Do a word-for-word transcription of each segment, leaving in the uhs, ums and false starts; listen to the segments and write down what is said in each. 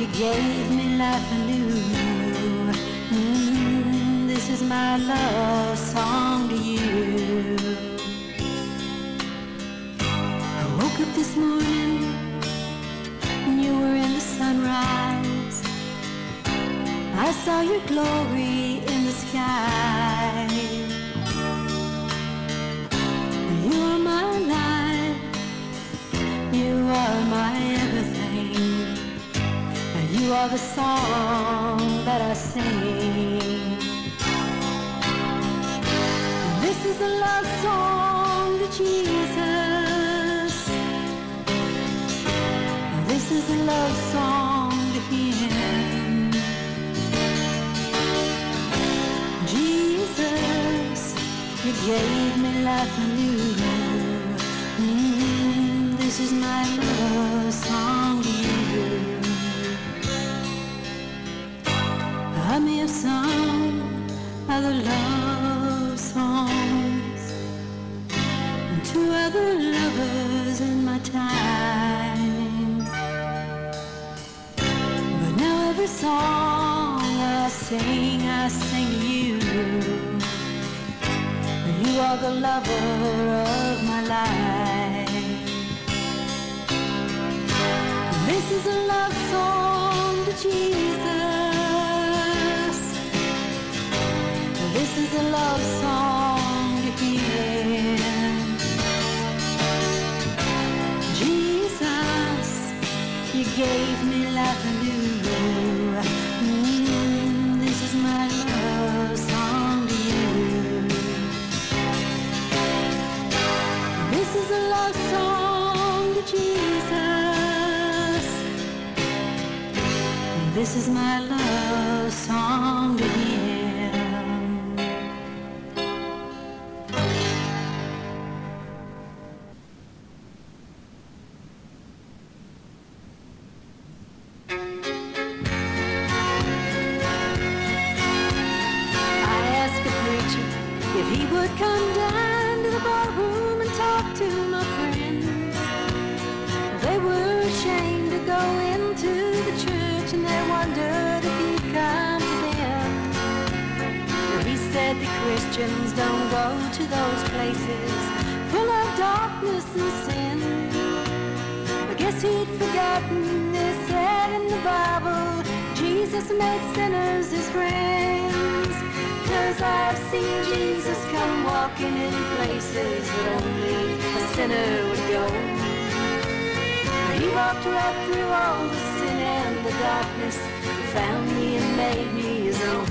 You gave me life anew. Mm, this is my love song to you. I woke up this morning and you were in the sunrise. I saw your glory in the sky. You are my life, you are my everything. You are the song that I sing. This is a love song to Jesus. This is a love song to Him. Jesus, you gave me life anew. Mm, this is my love song to you. I may have sung other love songs and to other lovers in my time, but now every song I sing, I sing to you. You are the lover of my life. This is a love song to Jesus. This is a love song to Him. Jesus, you gave me life anew. Mm, this is my love song to you. This is a love song to Jesus. This is my love song to Him. I asked the preacher if he would come down to the ballroom and talk to my friends. They were ashamed to go into the church and they wondered if he'd come to them. Well, he said the Christians don't go to those places full of darkness and sin. I guess he'd forgotten they said in the Bible Jesus made sinners His friends. 'Cause I've seen Jesus come walking in places that only a sinner would go. He walked right through all the sin and the darkness, found me and made me His own.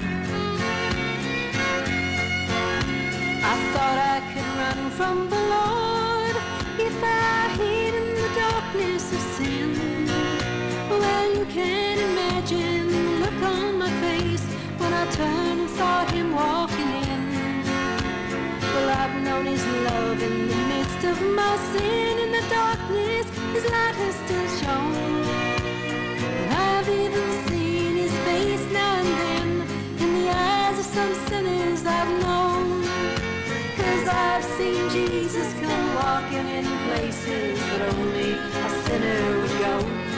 I thought I could run from the Lord if I hid in the darkness of sin. Well, you can't imagine the look on my face when I turned and saw Him walking in. Well, I've known His love in the midst of my sin. In the darkness His light has still shone. And I've even seen His face now and then in the eyes of some sinners I've known. 'Cause I've seen Jesus come walking in places that only a sinner would go.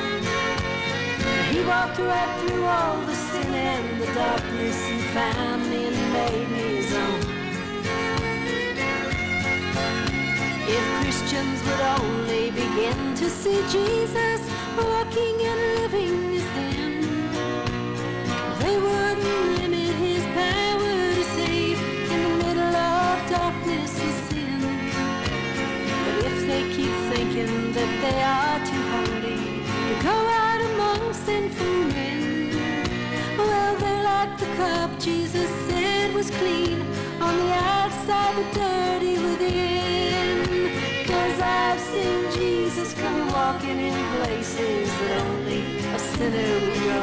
He walked right through all the sin and the darkness and found me and made me His own. If Christians would only begin to see Jesus walking and living as them, they wouldn't limit His power to save in the middle of darkness and sin. But if they keep thinking that they are too holy to go out among sinful men, well, they're like the cup Jesus said was clean on the outside but dirty within. 'Cause I've seen Jesus come walking in places that only a sinner would go.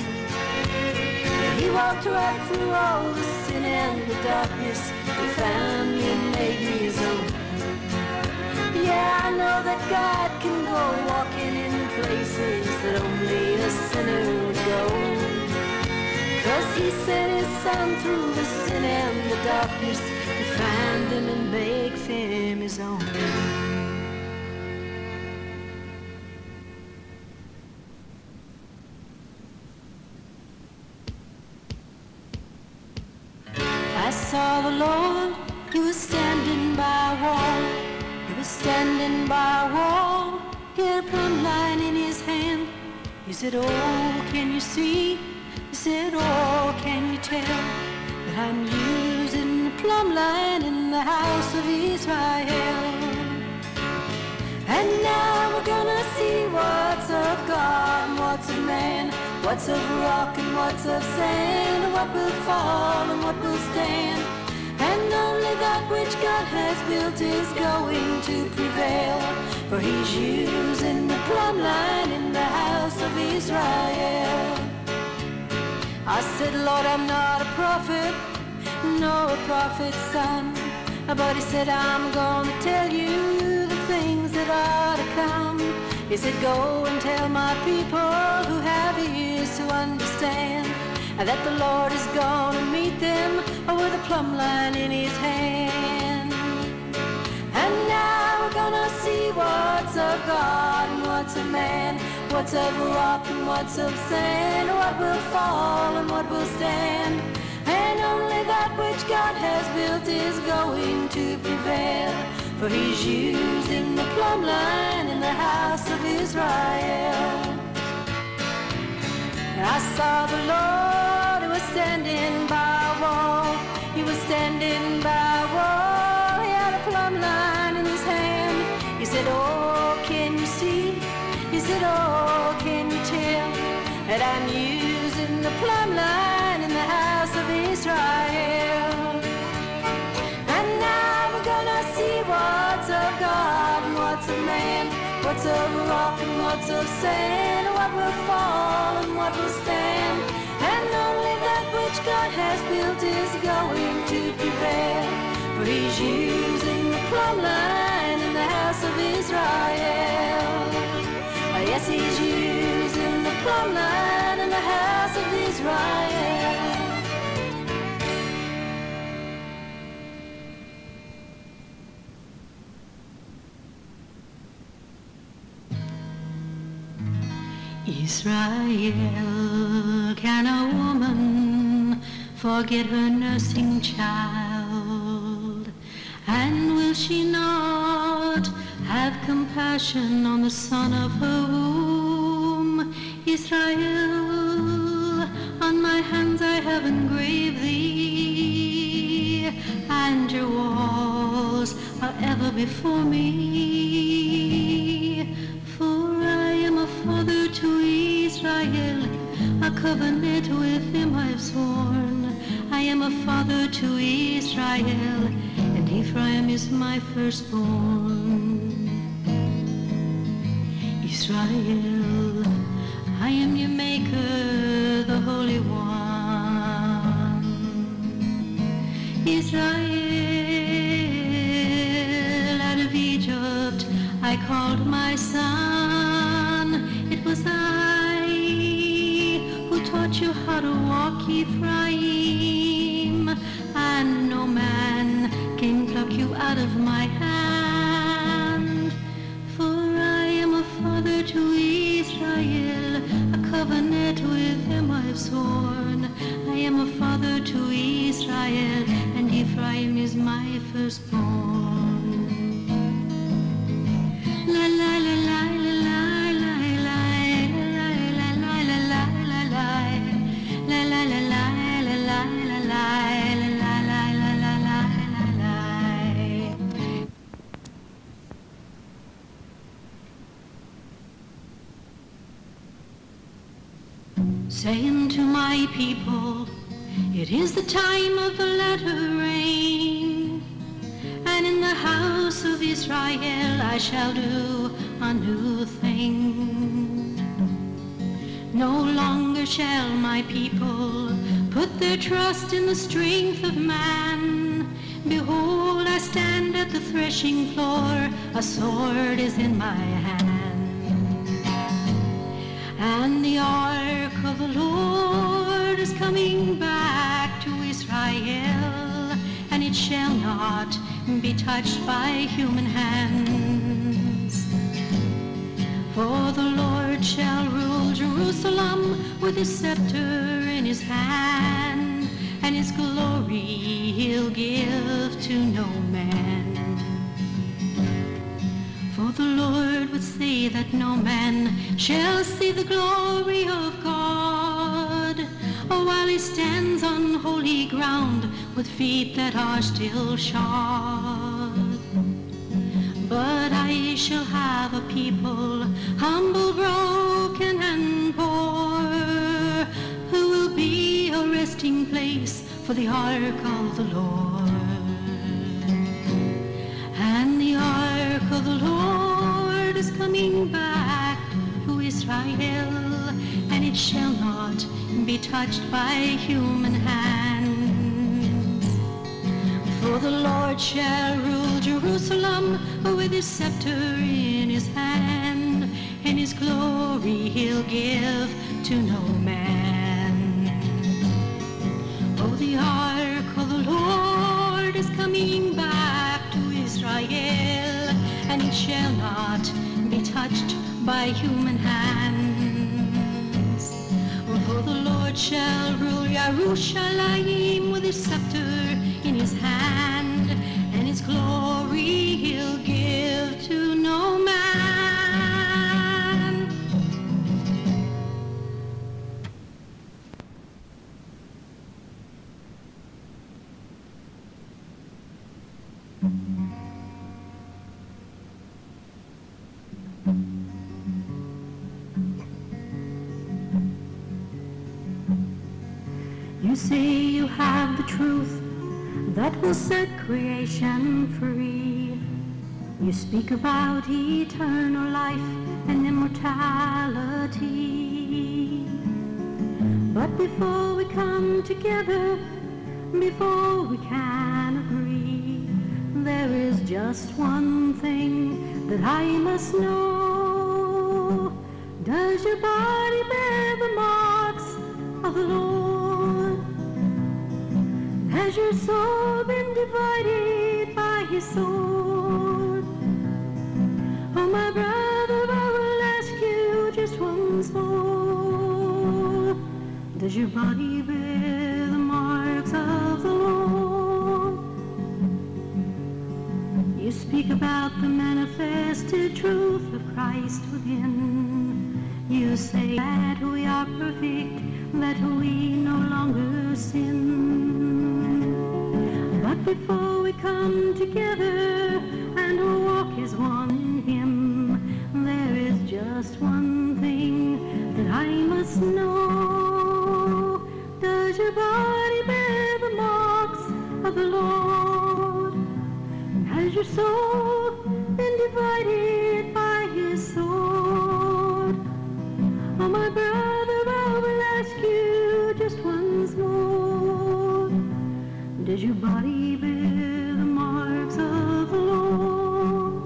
He walked right through all the sin and the darkness and found me and made me His own. Yeah, I know that God can go walking in places that only a sinner would go. 'Cause He sent His Son through the sin and the darkness to find Him and make Him His own. saw the Lord, he was standing by a wall. He was standing by a wall. He had a plumb line in his hand. He said, oh, can you see? He said, oh, can you tell that I'm using the plumb line in the house of Israel? And now we're gonna see what's of God and what's of man, what's of rock and what's of sand, what will fall and what will stand. And only that which God has built is going to prevail, for he's using the plumb line in the house of Israel. I said, Lord, I'm not a prophet, nor a prophet's son, but he said, I'm going to tell you the things that are to come. He said, go and tell my people who have ears to understand that the Lord is going to meet them with a plumb line in his hand. And now we're going to see what's of God and what's of man, what's of rock and what's of sand, what will fall and what will stand. And only that which God has built is going to prevail, for he's using the plumb line in the house of Israel. And I saw the Lord, he was standing by a wall. He was standing by a wall. He had a plumb line in his hand. He said, oh, can you see? He said, oh, can you tell that I'm using the plumb line in the house of Israel? And now we're gonna see what's of God and what's of man, what's of rock and what's of sand, what will fall and what will stand. And only that which God has built is going to prevail, for he's using the plumb line in the house of Israel. Yes, he's using the plumb line in the house of Israel. Israel, can a woman forget her nursing child? And will she not have compassion on the son of her womb? Israel, on my hands I have engraved thee, and your walls are ever before me. For I am a father to Israel, a covenant with him I have sworn. I am a father to Israel, and Ephraim is my firstborn. Israel, I am your maker, the Holy One. Israel, out of Egypt I called my son. It was I who taught you how to walk, Ephraim, and no man can pluck you out of my hand. For I am a father to Israel, a covenant with him I have sworn. I am a father to Israel, and Ephraim is my firstborn. La la la la la la la la la la la la la la la la la la la la. Saying to my people, it is the time of the latter rain, and in the house of Israel I shall do a new thing. No longer shall my people put their trust in the strength of man. Behold, I stand at the threshing floor, a sword is in my hand. And the ark of the Lord is coming back to Israel, and it shall not be touched by human hands. For the Lord shall rule Jerusalem with his scepter in his hand, and his glory he'll give to no man. For the Lord would say that no man shall see the glory of God, while he stands on holy ground with feet that are still shod. But I shall have a people humble, broken, and poor, who will be a resting place for the ark of the Lord. And the ark of the Lord is coming back to Israel, and it shall not be touched by human hands. For the Lord shall rule Jerusalem with his scepter in his hand, and his glory he'll give to no man. Oh, the ark of the Lord is coming back to Israel, and it shall not be touched by human hands. For the Lord shall rule Jerusalem with his scepter in his hand, and his glory he'll give to no man. You say you have the truth that will set creation free. You speak about eternal life and immortality. But before we come together, before we can agree, there is just one thing that I must know. Does your body bear the marks of the Lord? Has your soul been divided by his sword? Oh, my brother, I will ask you just once more. Does your body bear the marks of the Lord? You speak about the manifested truth of Christ within. You say that we are perfect, that we no longer sin. But before we come together and walk as one in him, there is just one thing that I must know. Does your body bear the marks of the Lord? Has your soul been divided by his sword? Oh, my brother, I will ask you just once more. Does your body bear the marks of the Lord?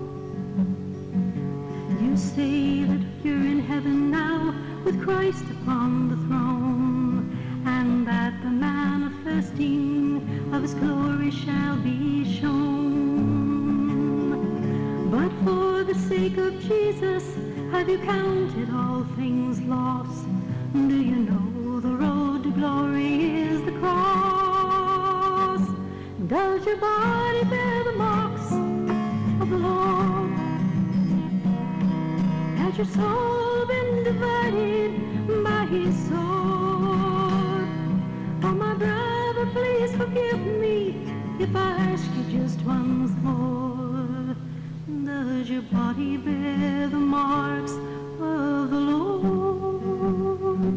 You say that you're in heaven now with Christ upon the throne, and that the manifesting of his glory shall be shown. But for the sake of Jesus, have you counted all things lost? Do you know the road to glory is the cross? Does your body bear the marks of the Lord? Has your soul been divided by his sword? Oh, my brother, please forgive me if I ask you just once more. Does your body bear the marks of the Lord?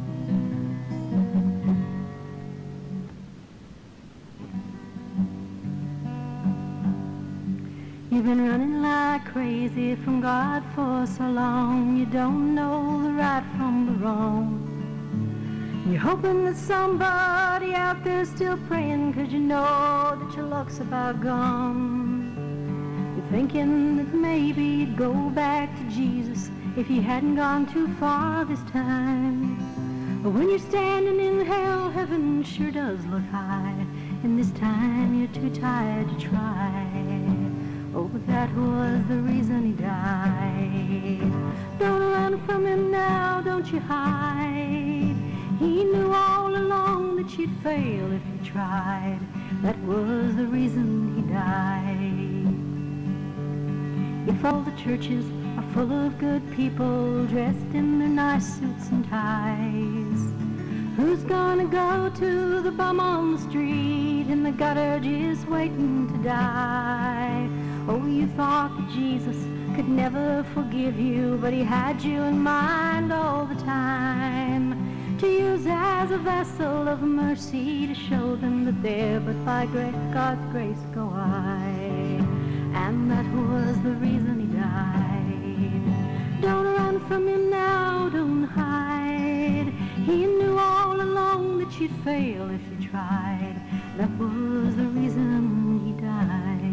You've been running like crazy from God for so long, you don't know the right from the wrong. You're hoping that somebody out there's still praying, 'cause you know that your luck's about gone. You're thinking that maybe you'd go back to Jesus if he hadn't gone too far this time. But when you're standing in hell, heaven sure does look high, and this time you're too tired to try. Oh, but that was the reason he died. Don't run from him now, don't you hide. He knew all along that you'd fail if you tried. That was the reason he died. If all the churches are full of good people dressed in their nice suits and ties, who's gonna go to the bum on the street in the gutter just waiting to die? Oh, you thought that Jesus could never forgive you, but he had you in mind all the time, to use as a vessel of mercy to show them that there but by grace, God's grace go I. And that was the reason he died. Don't run from him now, don't hide. He knew all along that you'd fail if you tried. That was the reason he died.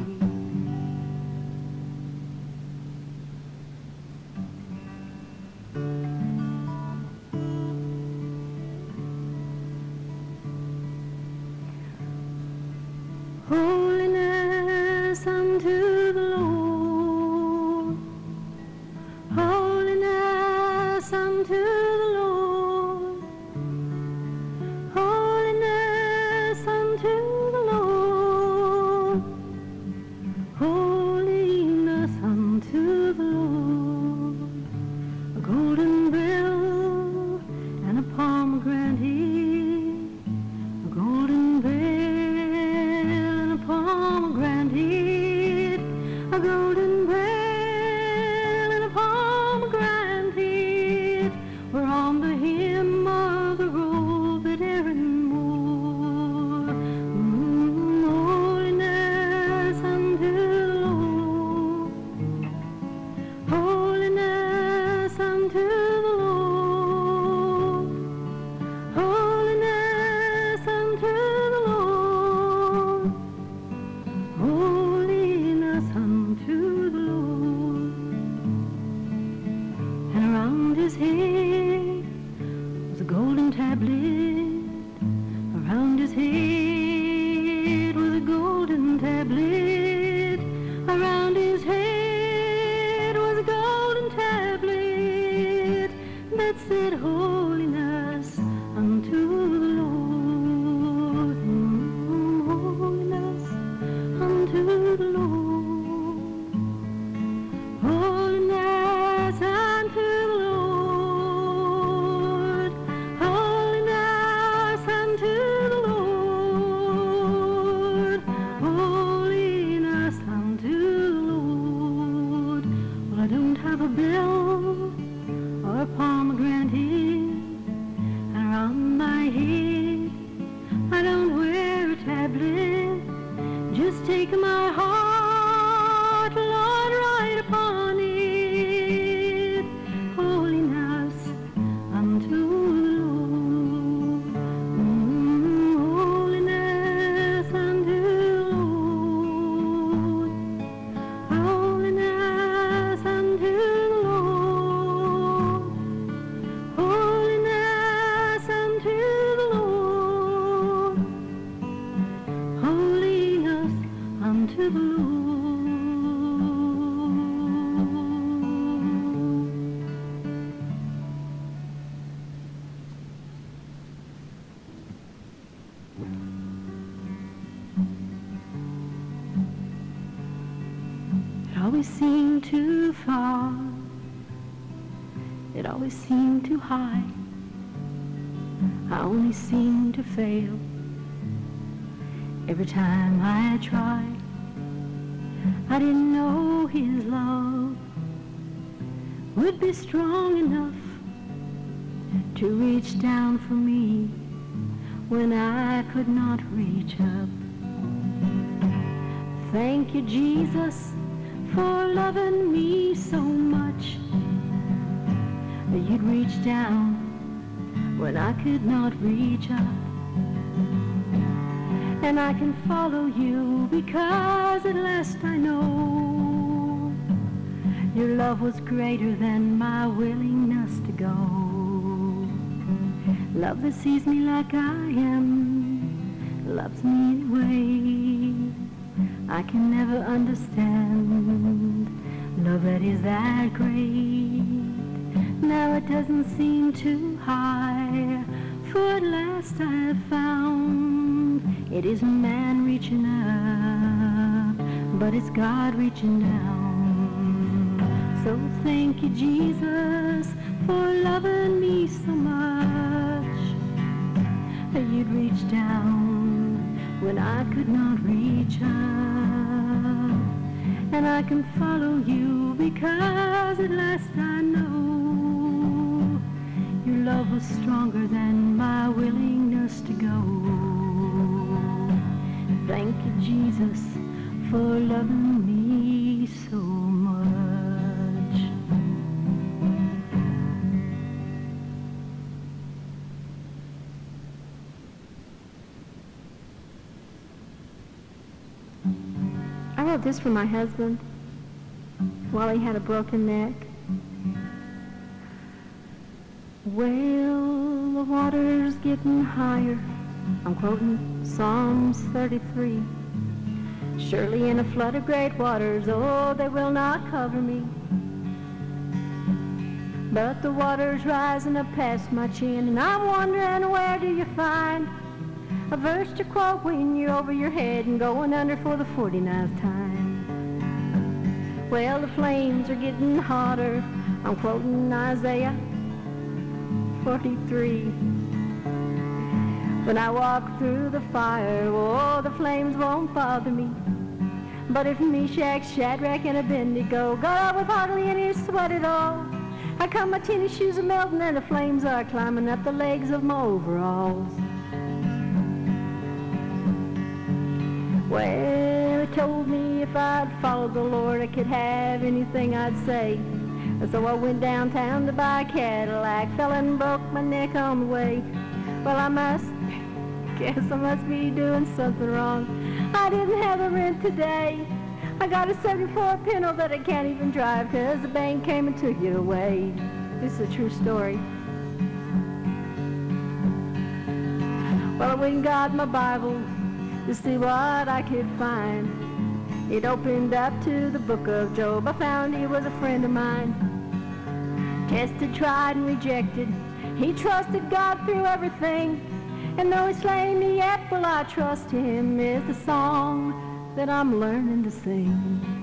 Holiness unto the Lord, holiness unto the Lord, holiness unto the Lord, holiness unto the Lord. A golden bell and a pomegranate, a golden bell, pomegranate, a golden bell and a pomegranate were on the hem of the robe that Aaron wore. Mm, holiness unto the Lord, holiness unto the Lord, holiness unto the Lord, holiness unto the Lord. And around his head was a golden tablet. Around his head was a golden tablet. Around his head was a golden tablet that said holiness unto the Lord. Mm, holiness unto the Lord, holiness unto the Lord, holiness unto the Lord, holiness unto the Lord. Well, I don't have a bell or a pomegranate, and around my head I don't wear a tablet. Just take my heart, Lord, write upon it holiness unto the Lord. Mm, holiness unto the Lord, holiness unto the Lord, holiness unto the Lord, holiness unto the Lord. It always seemed too far, it always seemed too high. I only seemed to fail every time I tried. I didn't know his love would be strong enough to reach down for me when I could not reach up. Thank you, Jesus, for loving me so much that you'd reach down when I could not reach up. And I can follow you because at last I know your love was greater than my willingness to go. Love that sees me like I am, loves me anyway. I can never understand love that is that great. Now it doesn't seem too high for at last I have found it isn't man reaching up, but it's God reaching down. So thank you, Jesus, for loving me so much that you'd reach down when I could not reach up. And I can follow you because at last I know your love was stronger than my willingness to go. Thank you, Jesus, for loving me so much. I wrote this for my husband while he had a broken neck. Well, the water's getting higher. I'm quoting Psalms thirty-three. Surely in a flood of great waters, oh, they will not cover me. But the water's rising up past my chin, and I'm wondering, where do you find a verse to quote when you're over your head and going under for the forty-ninth time? Well, the flames are getting hotter. I'm quoting Isaiah forty-three. When I walk through the fire, oh, the flames won't bother me. But if Meshach, Shadrach, and Abednego got up with hardly any sweat at all, I come, my tennis shoes are melting, and the flames are climbing up the legs of my overalls. Well, it told me if I'd follow the Lord, I could have anything I'd say. So I went downtown to buy a Cadillac, fell and broke my neck on the way. Well, I must, guess I must be doing something wrong. I didn't have the rent today. I got a seventy-four Pinto that I can't even drive 'cause the bank came and took it away. This is a true story. Well, I went and got my Bible to see what I could find. It opened up to the book of Job. I found he was a friend of mine. Tested, tried, and rejected. He trusted God through everything. And though he's slain me yet, will I trust him, is the song that I'm learning to sing.